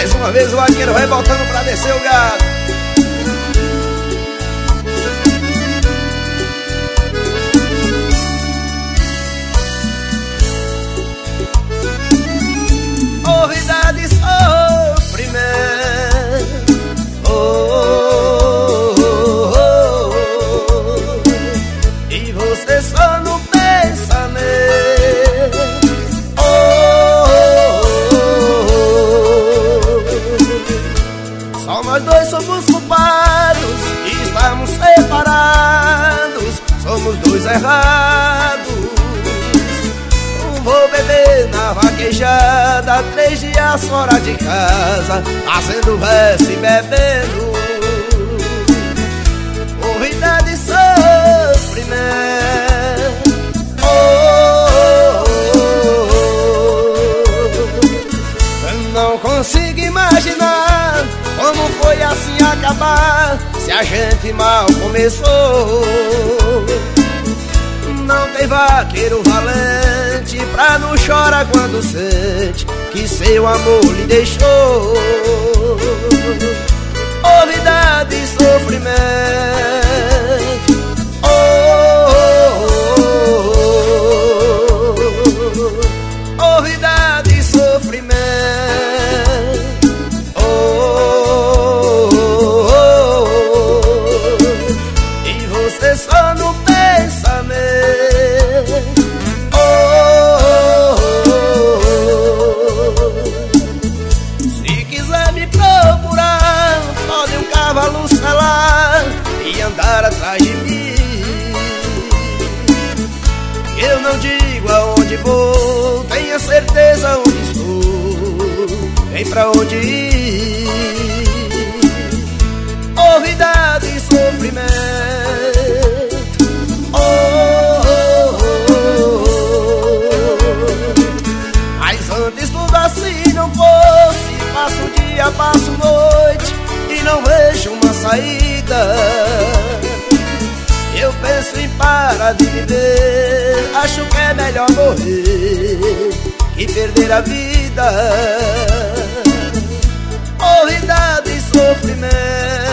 Mais uma vez o vaqueiro vai voltando pra descer o gado. Oh, vida de sofrimento, oh, oh, oh, oh. E você só no pensamento, oh, oh, oh. Só nós dois somos culpados e estamos separados. Somos dois errados. Vou beber na vaquejada, 3 dias fora de casa, fazendo verso e bebendo. Oh, vida de sofrimento, oh, oh, oh. Eu não consigo imaginar como foi assim acabar, se a gente mal começou. Não tem vaqueiro valente pra não chorar quando sente que seu amor lhe deixou. Oh, vida de sofrimento, oh, oh, oh, oh. Oh, vida de sofrimento, oh, oh, oh, oh. E você só no pensamento. E andar atrás de mim, eu não digo aonde vou, tenha certeza onde estou, nem pra onde ir. Oh, vida de sofrimento, oh, oh, oh, oh. Mas antes tudo assim não fosse, passo dia, passo noite e não vejo uma saída. Eu penso em parar de viver, acho que é melhor morrer que perder a vida. Oh, vida de sofrimento,